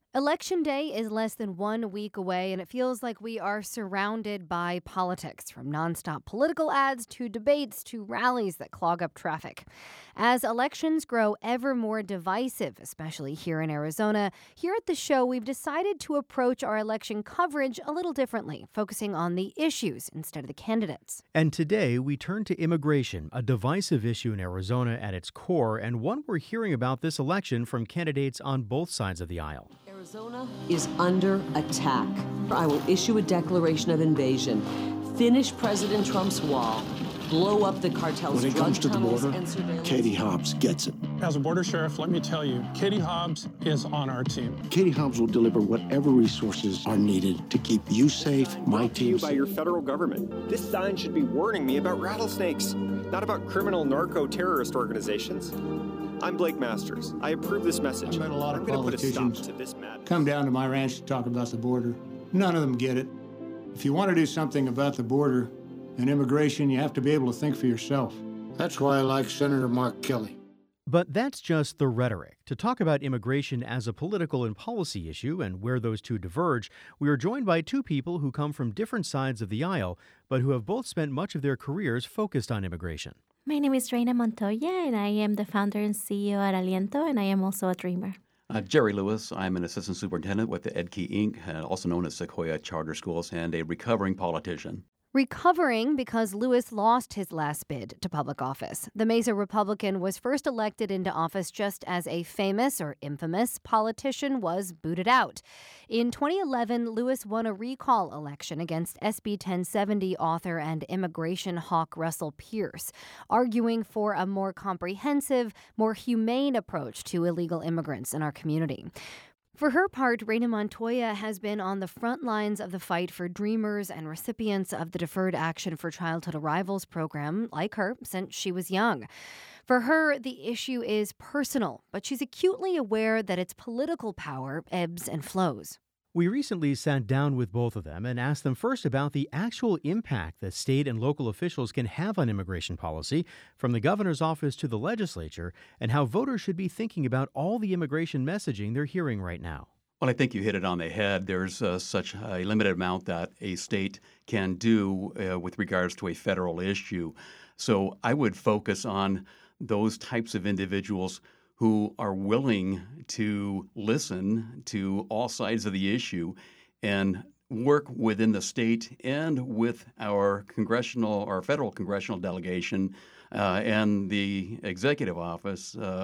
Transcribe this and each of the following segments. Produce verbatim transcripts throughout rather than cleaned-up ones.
Election day is less than one week away, and it feels like we are surrounded by politics, from nonstop political ads to debates to rallies that clog up traffic. As elections grow ever more divisive, especially here in Arizona, here at the show, we've decided to approach our election coverage a little differently, focusing on the issues instead of the candidates. And today, we turn to immigration, a divisive issue in Arizona at its core, and one we're hearing about this election from candidates on both sides of the aisle. Arizona is under attack. I will issue a declaration of invasion, finish President Trump's wall, blow up the cartel's When it drug comes to the tunnels border, and surveillance. Katie Hobbs gets it. As a border sheriff, let me tell you, Katie Hobbs is on our team. Katie Hobbs will deliver whatever resources are needed to keep you safe, my Brought to you team by safe. your federal government. This sign should be warning me about rattlesnakes, not about criminal narco-terrorist organizations. I'm Blake Masters. I approve this message. I've met a lot of I'm going to put a stop politicians to this madness. come down to my ranch to talk about the border. None of them get it. If you want to do something about the border and immigration, you have to be able to think for yourself. That's why I like Senator Mark Kelly. But that's just the rhetoric. To talk about immigration as a political and policy issue and where those two diverge, we are joined by two people who come from different sides of the aisle, but who have both spent much of their careers focused on immigration. My name is Reina Montoya, and I am the founder and C E O at Aliento, and I am also a dreamer. Uh, Jerry Lewis, I'm an assistant superintendent with the EdKey Incorporated, uh, also known as Sequoia Charter Schools, and a recovering politician. Recovering because Lewis lost his last bid to public office. The Mesa Republican was first elected into office just as a famous or infamous politician was booted out. In twenty eleven, Lewis won a recall election against S B ten seventy author and immigration hawk Russell Pierce, arguing for a more comprehensive, more humane approach to illegal immigrants in our community. For her part, Reina Montoya has been on the front lines of the fight for dreamers and recipients of the Deferred Action for Childhood Arrivals program, like her, since she was young. For her, the issue is personal, but she's acutely aware that its political power ebbs and flows. We recently sat down with both of them and asked them first about the actual impact that state and local officials can have on immigration policy, from the governor's office to the legislature, and how voters should be thinking about all the immigration messaging they're hearing right now. Well, I think you hit it on the head. There's uh, such a limited amount that a state can do uh, with regards to a federal issue. So I would focus on those types of individuals who are willing to listen to all sides of the issue and work within the state and with our congressional or federal congressional delegation uh, and the executive office uh,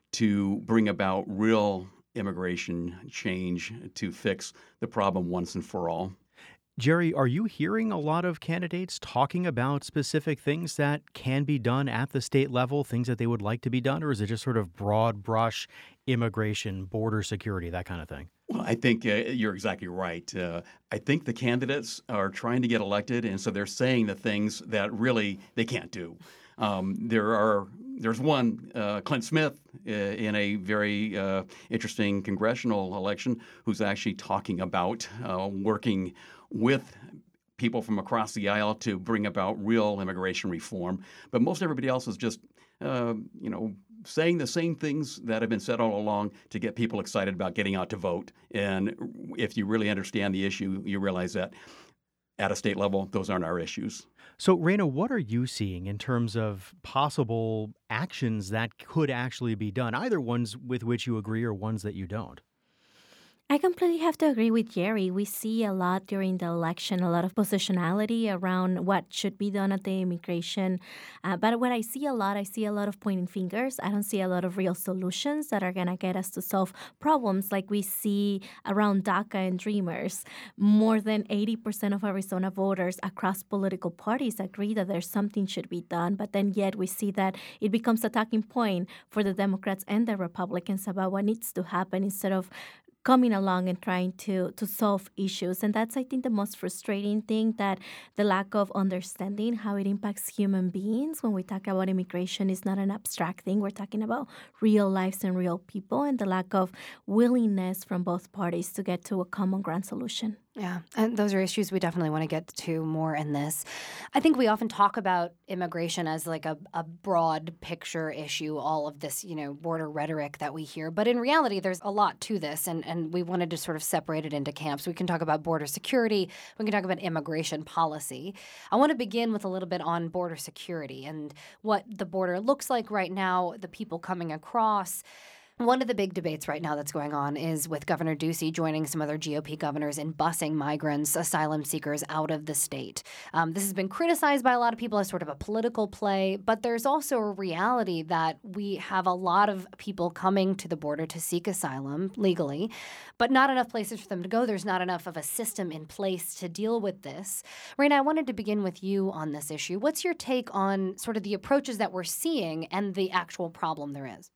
to bring about real immigration change to fix the problem once and for all. Jerry, are you hearing a lot of candidates talking about specific things that can be done at the state level, things that they would like to be done, or is it just sort of broad brush immigration, border security, that kind of thing? Well, I think uh, you're exactly right. Uh, I think the candidates are trying to get elected, and so they're saying the things that really they can't do. Um, there are there's one, uh, Clint Smith, uh, in a very uh, interesting congressional election, who's actually talking about uh, working with people from across the aisle to bring about real immigration reform. But most everybody else is just, uh, you know, saying the same things that have been said all along to get people excited about getting out to vote. And if you really understand the issue, you realize that at a state level, those aren't our issues. So, Reina, what are you seeing in terms of possible actions that could actually be done, either ones with which you agree or ones that you don't? I completely have to agree with Jerry. We see a lot during the election, a lot of positionality around what should be done at the immigration. Uh, but what I see a lot, I see a lot of pointing fingers. I don't see a lot of real solutions that are going to get us to solve problems like we see around DACA and Dreamers. More than eighty percent of Arizona voters across political parties agree that there's something should be done. But then yet we see that it becomes a talking point for the Democrats and the Republicans about what needs to happen instead of coming along and trying to, to solve issues. And that's, I think, the most frustrating thing, that the lack of understanding how it impacts human beings. When we talk about immigration, it's not an abstract thing. We're talking about real lives and real people, and the lack of willingness from both parties to get to a common ground solution. Yeah, and those are issues we definitely want to get to more in this. I think we often talk about immigration as like a, a broad picture issue, all of this, you know, border rhetoric that we hear. But in reality, there's a lot to this, and, and we wanted to sort of separate it into camps. We can talk about border security. We can talk about immigration policy. I want to begin with a little bit on border security and what the border looks like right now, the people coming across. One of the big debates right now that's going on is with Governor Ducey joining some other G O P governors in busing migrants, asylum seekers out of the state. Um, this has been criticized by a lot of people as sort of a political play, but there's also a reality that we have a lot of people coming to the border to seek asylum legally, but not enough places for them to go. There's not enough of a system in place to deal with this. Raina, I wanted to begin with you on this issue. What's your take on sort of the approaches that we're seeing and the actual problem there is?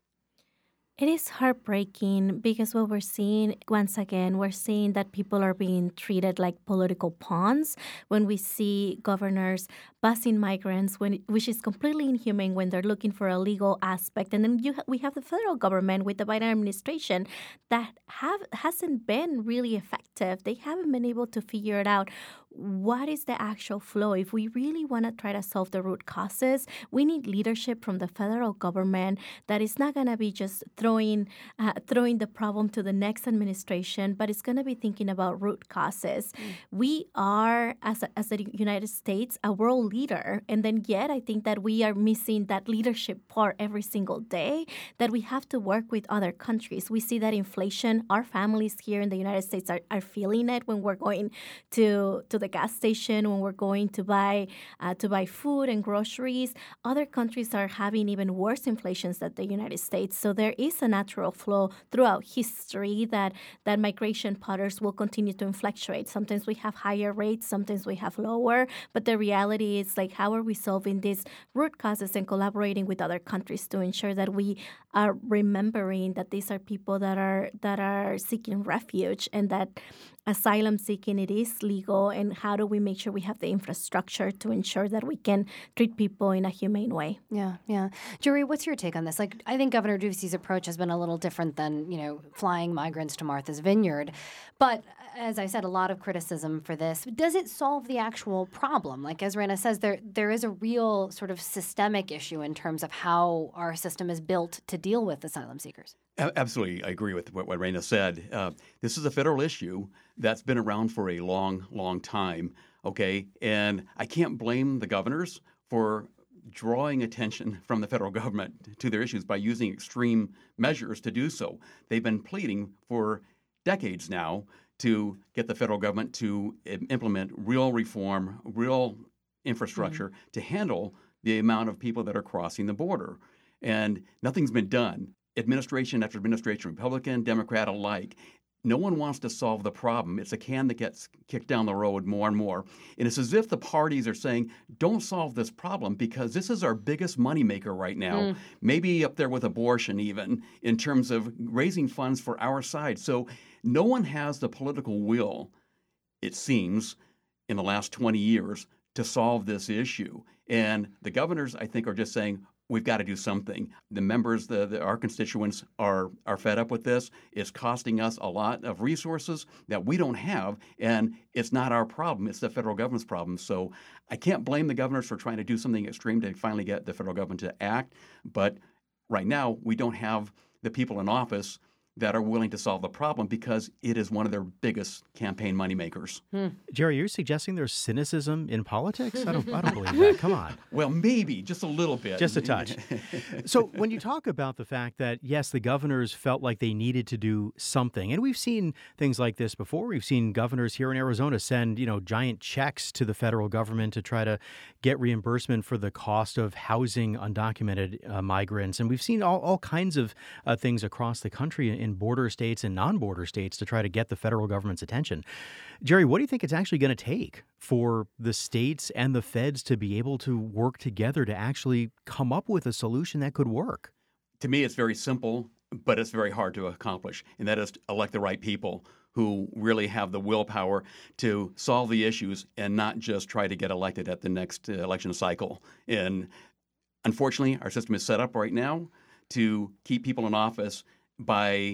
It is heartbreaking because what we're seeing, once again, we're seeing that people are being treated like political pawns when we see governors busing migrants, when, which is completely inhumane when they're looking for a legal aspect. And then you ha- we have the federal government with the Biden administration that have hasn't been really effective. They haven't been able to figure it out. What is the actual flow? If we really want to try to solve the root causes, we need leadership from the federal government that is not going to be just throwing uh, throwing the problem to the next administration, but it's going to be thinking about root causes. Mm. We are, as a, as the United States, a world leader, and then yet I think that we are missing that leadership part every single day, that we have to work with other countries. We see that inflation, our families here in the United States are, are feeling it when we're going to, to the gas station, when we're going to buy uh, to buy food and groceries. Other countries are having even worse inflations than the United States. So there is a natural flow throughout history that, that migration patterns will continue to fluctuate. Sometimes we have higher rates, sometimes we have lower, but the reality is like how are we solving these root causes and collaborating with other countries to ensure that we are remembering that these are people that are that are seeking refuge and that asylum seeking, it is legal, and how do we make sure we have the infrastructure to ensure that we can treat people in a humane way? Yeah, yeah. Jerry, what's your take on this? Like, I think Governor Ducey's approach has been a little different than, you know, flying migrants to Martha's Vineyard. But as I said, a lot of criticism for this. Does it solve the actual problem? Like, as Raina says, there there is a real sort of systemic issue in terms of how our system is built to deal with asylum seekers. Absolutely. I agree with what, what Raina said. Uh, this is a federal issue that's been around for a long, long time, okay? And I can't blame the governors for drawing attention from the federal government to their issues by using extreme measures to do so. They've been pleading for decades now to get the federal government to implement real reform, real infrastructure mm-hmm. to handle the amount of people that are crossing the border. And nothing's been done. Administration after administration, Republican, Democrat alike, no one wants to solve the problem. It's a can that gets kicked down the road more and more. And it's as if the parties are saying, don't solve this problem because this is our biggest moneymaker right now, mm. maybe up there with abortion even, in terms of raising funds for our side. So no one has the political will, it seems, in the last twenty years to solve this issue. And the governors, I think, are just saying, we've got to do something. The members, the, the our constituents are are fed up with this. It's costing us a lot of resources that we don't have, and it's not our problem. It's the federal government's problem. So I can't blame the governors for trying to do something extreme to finally get the federal government to act. But right now, we don't have the people in office that are willing to solve the problem because it is one of their biggest campaign moneymakers. Hmm. Jerry, you're suggesting there's cynicism in politics? I don't, I don't believe that. Come on. Well, maybe, just a little bit. Just a touch. So when you talk about the fact that, yes, the governors felt like they needed to do something, and we've seen things like this before. We've seen governors here in Arizona send, you know, giant checks to the federal government to try to get reimbursement for the cost of housing undocumented uh, migrants. And we've seen all, all kinds of uh, things across the country in border states and non-border states to try to get the federal government's attention. Jerry, what do you think it's actually going to take for the states and the feds to be able to work together to actually come up with a solution that could work? To me, it's very simple, but it's very hard to accomplish, and that is to elect the right people who really have the willpower to solve the issues and not just try to get elected at the next election cycle. And unfortunately, our system is set up right now to keep people in office by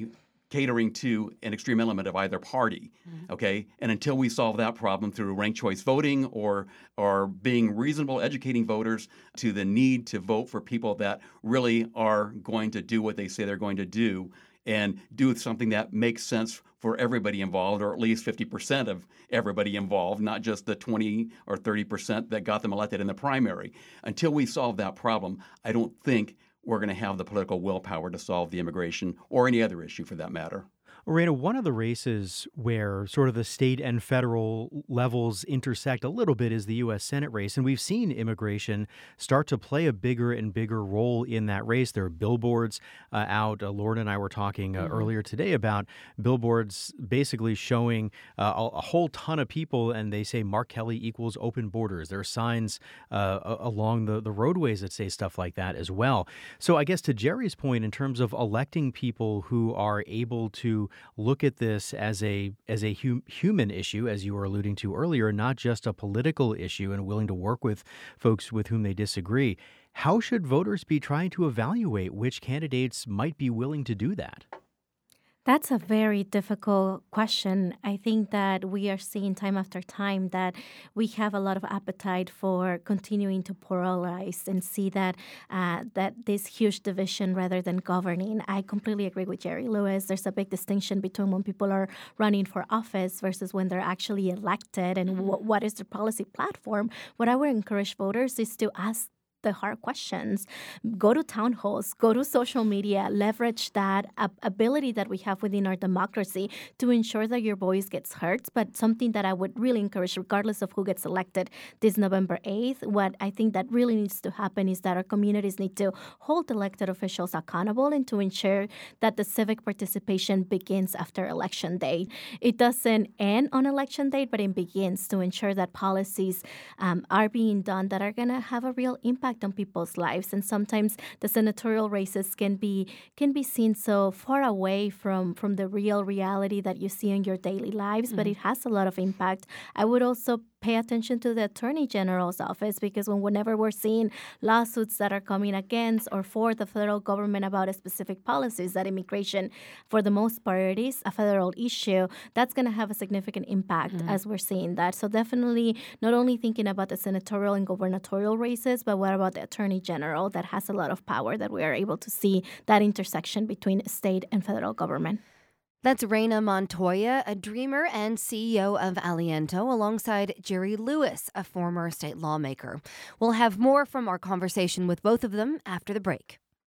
catering to an extreme element of either party, mm-hmm. okay? And until we solve that problem through ranked choice voting or or being reasonable, educating voters to the need to vote for people that really are going to do what they say they're going to do and do something that makes sense for everybody involved, or at least fifty percent of everybody involved, not just the twenty or thirty percent that got them elected in the primary. Until we solve that problem, I don't think we're going to have the political willpower to solve the immigration or any other issue for that matter. Reina, one of the races where sort of the state and federal levels intersect a little bit is the U S Senate race. And we've seen immigration start to play a bigger and bigger role in that race. There are billboards uh, out. Uh, Lauren and I were talking uh, mm-hmm. earlier today about billboards basically showing uh, a, a whole ton of people, and they say Mark Kelly equals open borders. There are signs uh, along the, the roadways that say stuff like that as well. So I guess to Jerry's point, in terms of electing people who are able to look at this as a as a hum, human issue, as you were alluding to earlier, not just a political issue, and willing to work with folks with whom they disagree. How should voters be trying to evaluate which candidates might be willing to do that? That's a very difficult question. I think that we are seeing time after time that we have a lot of appetite for continuing to polarize and see that uh, that this huge division rather than governing. I completely agree with Jerry Lewis. There's a big distinction between when people are running for office versus when they're actually elected and w- what is their policy platform. What I would encourage voters is to ask the hard questions. Go to town halls, go to social media, leverage that ab- ability that we have within our democracy to ensure that your voice gets heard. But something that I would really encourage, regardless of who gets elected this November eighth, what I think that really needs to happen is that our communities need to hold elected officials accountable and to ensure that the civic participation begins after election day. It doesn't end on election day, but it begins to ensure that policies um, are being done that are going to have a real impact on people's lives. And sometimes the senatorial races can be can be seen so far away from, from the real reality that you see in your daily lives, mm-hmm. but it has a lot of impact. I would also pay attention to the Attorney General's office, because when, whenever we're seeing lawsuits that are coming against or for the federal government about a specific policies, that immigration, for the most part, is a federal issue, that's going to have a significant impact mm-hmm. as we're seeing that. So definitely not only thinking about the senatorial and gubernatorial races, but what about the Attorney General that has a lot of power, that we are able to see that intersection between state and federal government. That's Reina Montoya, a dreamer and C E O of Aliento, alongside Jerry Lewis, a former state lawmaker. We'll have more from our conversation with both of them after the break.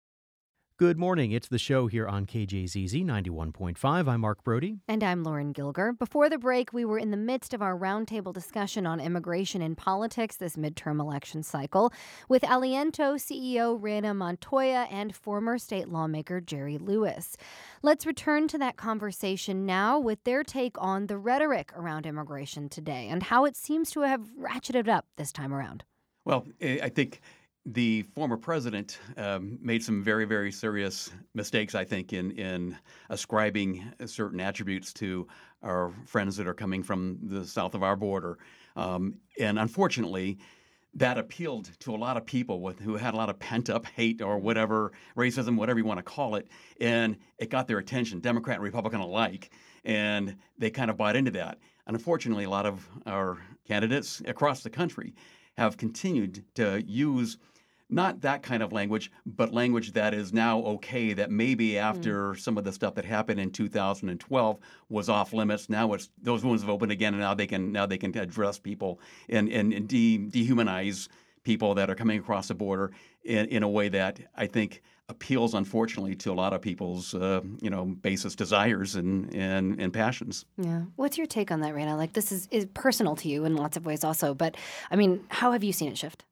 Good morning. It's the show here on K J Z Z ninety-one point five. I'm Mark Brody. And I'm Lauren Gilger. Before the break, we were in the midst of our roundtable discussion on immigration and politics this midterm election cycle with Aliento C E O Reina Montoya and former state lawmaker Jerry Lewis. Let's return to that conversation now with their take on the rhetoric around immigration today and how it seems to have ratcheted up this time around. Well, I think the former president um, made some very, very serious mistakes, I think, in, in ascribing certain attributes to our friends that are coming from the south of our border. Um, and unfortunately, that appealed to a lot of people with, who had a lot of pent-up hate or whatever, racism, whatever you want to call it. And it got their attention, Democrat and Republican alike. And they kind of bought into that. And unfortunately, a lot of our candidates across the country have continued to use not that kind of language, but language that is now okay, that maybe after mm. some of the stuff that happened in two thousand twelve was off limits. Now it's those wounds have opened again, and now they can now they can address people and, and, and de- dehumanize people that are coming across the border in, in a way that I think appeals, unfortunately, to a lot of people's uh, you know basest desires and, and and passions. Yeah. What's your take on that, Reina? Like, this is, is personal to you in lots of ways also, but I mean, how have you seen it shift?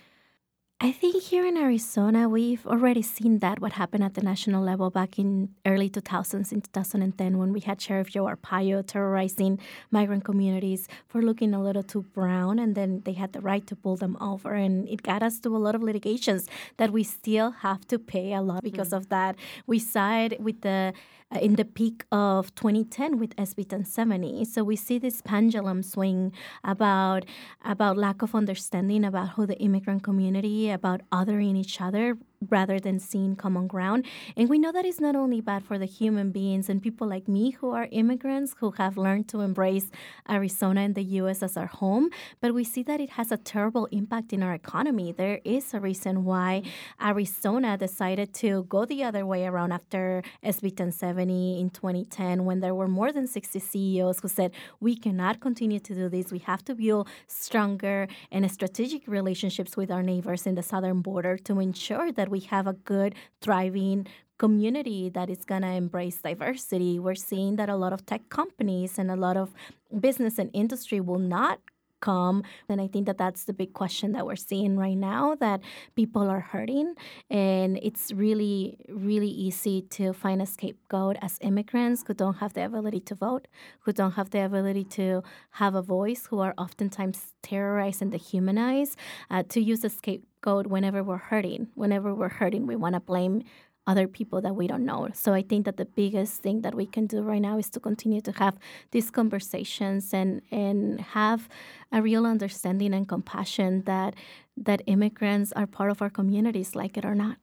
I think here in Arizona, we've already seen that, what happened at the national level back in early two thousands, in two thousand ten, when we had Sheriff Joe Arpaio terrorizing migrant communities for looking a little too brown, and then they had the right to pull them over. And it got us to a lot of litigations that we still have to pay a lot because mm-hmm. of that. We saw it with the uh, in the peak of twenty ten with S B ten seventy. So we see this pendulum swing about, about lack of understanding about who the immigrant community, about othering each other, rather than seeing common ground. And we know that it's not only bad for the human beings and people like me who are immigrants who have learned to embrace Arizona and the U S as our home, but we see that it has a terrible impact in our economy. There is a reason why Arizona decided to go the other way around after S B ten seventy in twenty ten, when there were more than sixty C E Os who said, we cannot continue to do this. We have to build stronger and strategic relationships with our neighbors in the southern border to ensure that we have a good, thriving community that is going to embrace diversity. We're seeing that a lot of tech companies and a lot of business and industry will not come. And I think that that's the big question that we're seeing right now, that people are hurting. And it's really, really easy to find a scapegoat as immigrants who don't have the ability to vote, who don't have the ability to have a voice, who are oftentimes terrorized and dehumanized, uh, to use a scapegoat whenever we're hurting. Whenever we're hurting, we want to blame other people that we don't know. So I think that the biggest thing that we can do right now is to continue to have these conversations and and have a real understanding and compassion that that immigrants are part of our communities, like it or not.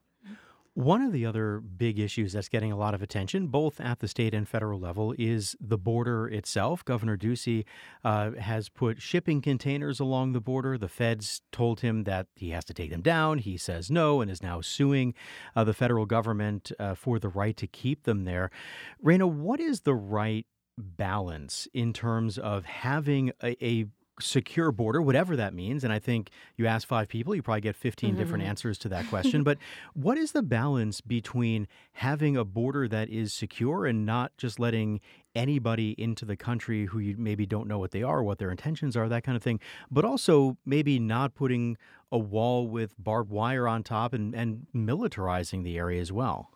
One of the other big issues that's getting a lot of attention, both at the state and federal level, is the border itself. Governor Ducey uh, has put shipping containers along the border. The feds told him that he has to take them down. He says no and is now suing uh, the federal government uh, for the right to keep them there. Reina, what is the right balance in terms of having a, a secure border, whatever that means? And I think you ask five people, you probably get fifteen mm-hmm. different answers to that question. But what is the balance between having a border that is secure and not just letting anybody into the country who you maybe don't know what they are, what their intentions are, that kind of thing, but also maybe not putting a wall with barbed wire on top and, and militarizing the area as well?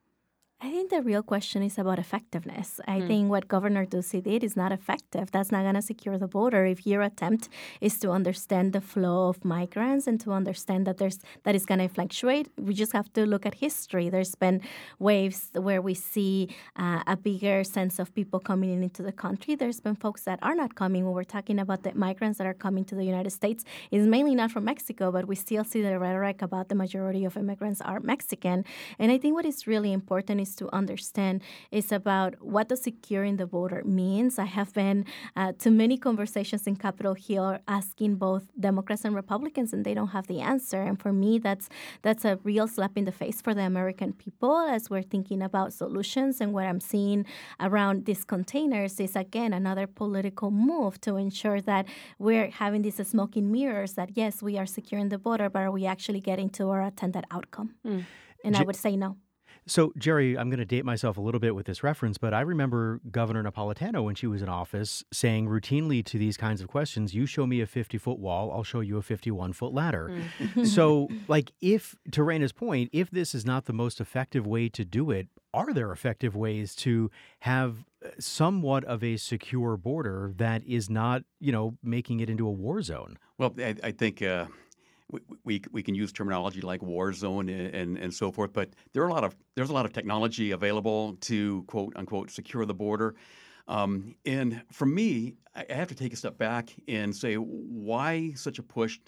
I think the real question is about effectiveness. I Mm. think what Governor Ducey did is not effective. That's not going to secure the border. If your attempt is to understand the flow of migrants and to understand that there's that is going to fluctuate, we just have to look at history. There's been waves where we see uh, a bigger sense of people coming in into the country. There's been folks that are not coming. When we're talking about the migrants that are coming to the United States, it's mainly not from Mexico, but we still see the rhetoric about the majority of immigrants are Mexican. And I think what is really important is to understand is about what does securing the border means. I have been uh, to many conversations in Capitol Hill asking both Democrats and Republicans, and they don't have the answer. And for me, that's that's a real slap in the face for the American people as we're thinking about solutions. And what I'm seeing around these containers is, again, another political move to ensure that we're having these smoke and mirrors that, yes, we are securing the border, but are we actually getting to our intended outcome? Mm. And J- I would say no. So, Jerry, I'm going to date myself a little bit with this reference, but I remember Governor Napolitano, when she was in office, saying routinely to these kinds of questions, you show me a fifty-foot wall, I'll show you a fifty-one-foot ladder. Mm. So, like, if, to Reina's point, if this is not the most effective way to do it, are there effective ways to have somewhat of a secure border that is not, you know, making it into a war zone? Well, I, I think... Uh... We, we we can use terminology like war zone and, and, and so forth, but there are a lot of there's a lot of technology available to quote unquote secure the border. Um, and for me, I have to take a step back and say, why such a push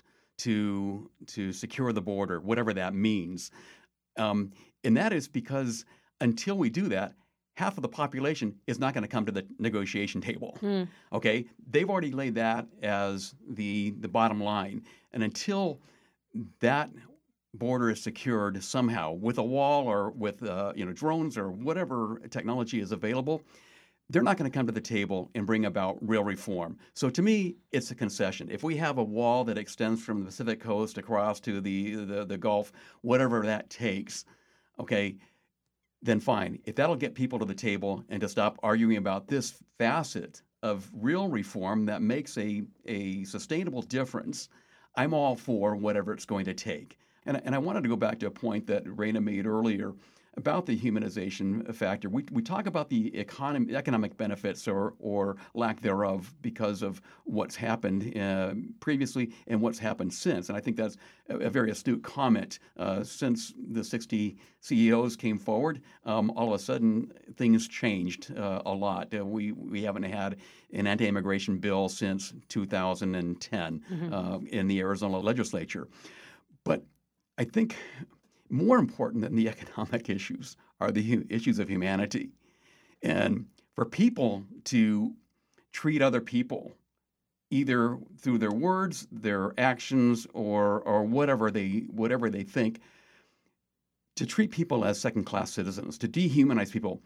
to to secure the border, whatever that means? Um, and that is because until we do that, half of the population is not going to come to the negotiation table. Mm. Okay, they've already laid that as the the bottom line, and until that border is secured somehow with a wall or with uh, you know drones or whatever technology is available, they're not going to come to the table and bring about real reform. So to me, it's a concession. If we have a wall that extends from the Pacific coast across to the the, the Gulf, whatever that takes, okay, then fine. If that'll get people to the table and to stop arguing about this facet of real reform that makes a, a sustainable difference, I'm all for whatever it's going to take. And, and I wanted to go back to a point that Reina made earlier about the humanization factor. We we talk about the economy, economic benefits or or lack thereof because of what's happened uh, previously and what's happened since. And I think that's a, a very astute comment. Uh, since the sixty C E Os came forward, um, all of a sudden things changed uh, a lot. Uh, we we haven't had an anti-immigration bill since two thousand ten mm-hmm. uh, in the Arizona legislature. But I think more important than the economic issues are the hu- issues of humanity. And for people to treat other people either through their words, their actions, or or whatever they whatever they think, to treat people as second-class citizens, to dehumanize people,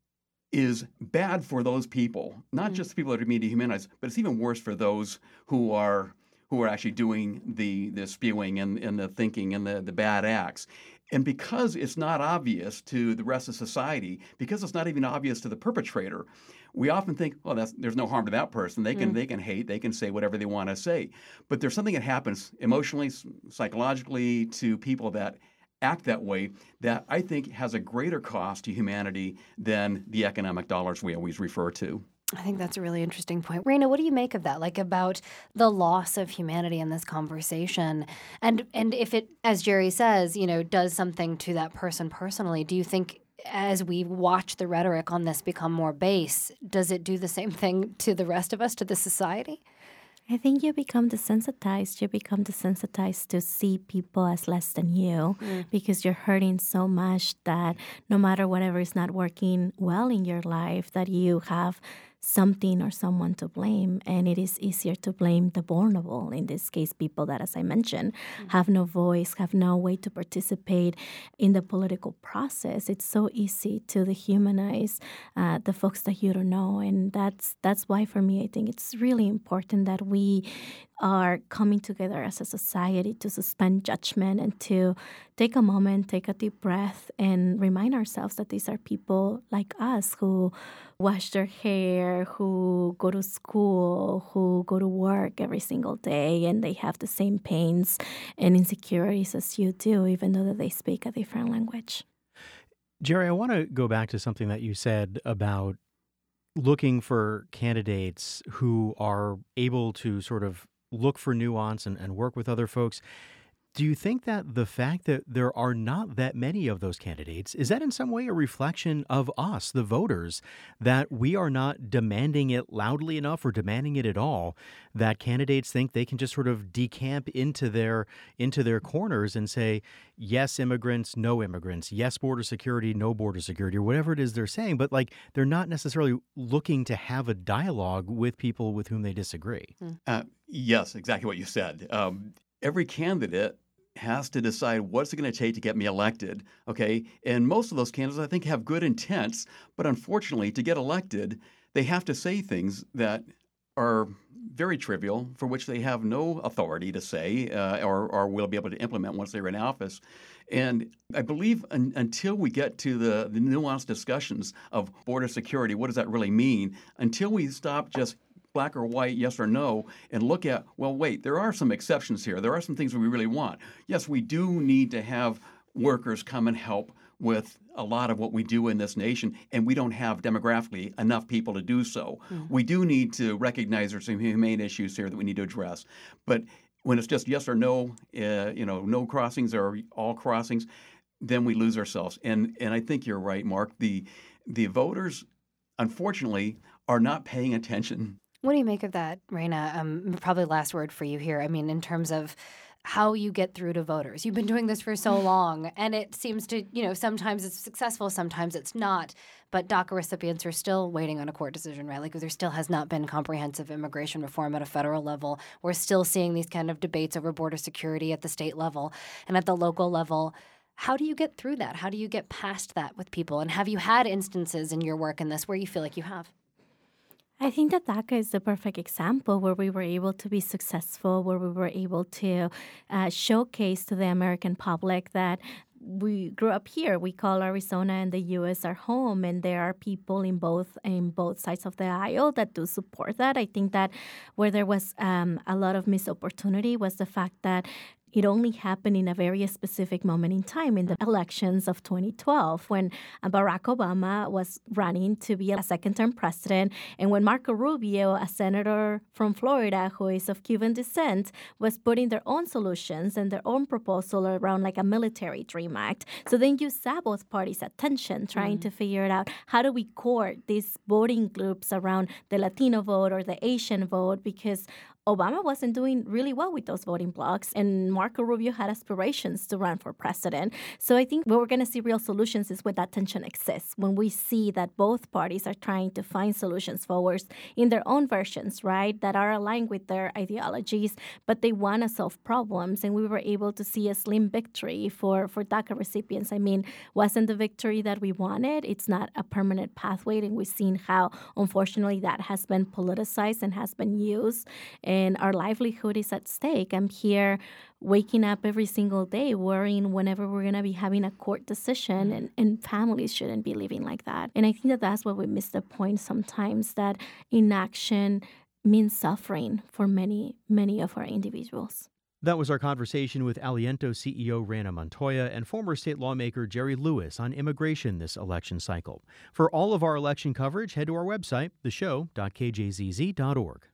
is bad for those people. Not mm-hmm. just the people that are being dehumanized, but it's even worse for those who are who are actually doing the the spewing and, and the thinking and the, the bad acts. And because it's not obvious to the rest of society, because it's not even obvious to the perpetrator, we often think, well, that's, there's no harm to that person. They can mm. they can hate, they can say whatever they want to say. But there's something that happens emotionally, psychologically to people that act that way that I think has a greater cost to humanity than the economic dollars we always refer to. I think that's a really interesting point. Raina, what do you make of that? Like about the loss of humanity in this conversation? And and if it, as Jerry says, you know, does something to that person personally, do you think as we watch the rhetoric on this become more base, does it do the same thing to the rest of us, to the society? I think you become desensitized. You become desensitized to see people as less than you mm. because you're hurting so much that no matter whatever is not working well in your life, that you have something or someone to blame, and it is easier to blame the vulnerable, in this case people that, as I mentioned, mm-hmm. have no voice, have no way to participate in the political process. It's so easy to dehumanize uh, the folks that you don't know, and that's that's why for me I think it's really important that we are coming together as a society to suspend judgment and to take a moment, take a deep breath, and remind ourselves that these are people like us who wash their hair, who go to school, who go to work every single day, and they have the same pains and insecurities as you do, even though that they speak a different language. Jerry, I want to go back to something that you said about looking for candidates who are able to sort of look for nuance and, and work with other folks. Do you think that the fact that there are not that many of those candidates, is that in some way a reflection of us, the voters, that we are not demanding it loudly enough or demanding it at all, that candidates think they can just sort of decamp into their into their corners and say, yes, immigrants, no immigrants, yes, border security, no border security, or whatever it is they're saying, but like they're not necessarily looking to have a dialogue with people with whom they disagree? Mm. Uh, yes, exactly what you said. Um, every candidate has to decide what's it going to take to get me elected, okay? And most of those candidates, I think, have good intents, but unfortunately, to get elected, they have to say things that are very trivial, for which they have no authority to say uh, or, or will be able to implement once they're in office. And I believe un- until we get to the, the nuanced discussions of border security, what does that really mean? Until we stop just black or white, yes or no, and look at, well, wait, there are some exceptions here. There are some things we really want. Yes, we do need to have workers come and help with a lot of what we do in this nation, and we don't have demographically enough people to do so. Mm-hmm. We do need to recognize there's some humane issues here that we need to address. But when it's just yes or no, uh, you know, no crossings or all crossings, then we lose ourselves. And and I think you're right, Mark. The the voters, unfortunately, are not paying attention. What do you make of that, Raina? Um, probably last word for you here. I mean, in terms of how you get through to voters. You've been doing this for so long, and it seems to, you know, sometimes it's successful, sometimes it's not. But DACA recipients are still waiting on a court decision, right? Like there still has not been comprehensive immigration reform at a federal level. We're still seeing these kind of debates over border security at the state level and at the local level. How do you get through that? How do you get past that with people? And have you had instances in your work in this where you feel like you have? I think that DACA is the perfect example where we were able to be successful, where we were able to uh, showcase to the American public that we grew up here. We call Arizona and the U S our home, and there are people in both in both sides of the aisle that do support that. I think that where there was um, a lot of missed opportunity was the fact that it only happened in a very specific moment in time in the elections of twenty twelve when Barack Obama was running to be a second-term president, and when Marco Rubio, a senator from Florida who is of Cuban descent, was putting their own solutions and their own proposal around like a military dream act. So then you saw both parties' attention trying mm. to figure it out. How do we court these voting groups around the Latino vote or the Asian vote? Because Obama wasn't doing really well with those voting blocs, and Marco Rubio had aspirations to run for president. So I think where we're going to see real solutions is when that tension exists, when we see that both parties are trying to find solutions forward in their own versions, right, that are aligned with their ideologies, but they want to solve problems. And we were able to see a slim victory for, for DACA recipients. I mean, wasn't the victory that we wanted. It's not a permanent pathway, and we've seen how, unfortunately, that has been politicized and has been used, and our livelihood is at stake. I'm here waking up every single day worrying whenever we're going to be having a court decision, and, and families shouldn't be living like that. And I think that that's where we miss the point sometimes, that inaction means suffering for many, many of our individuals. That was our conversation with Aliento C E O Rana Montoya and former state lawmaker Jerry Lewis on immigration this election cycle. For all of our election coverage, head to our website, the show dot k j z z dot org.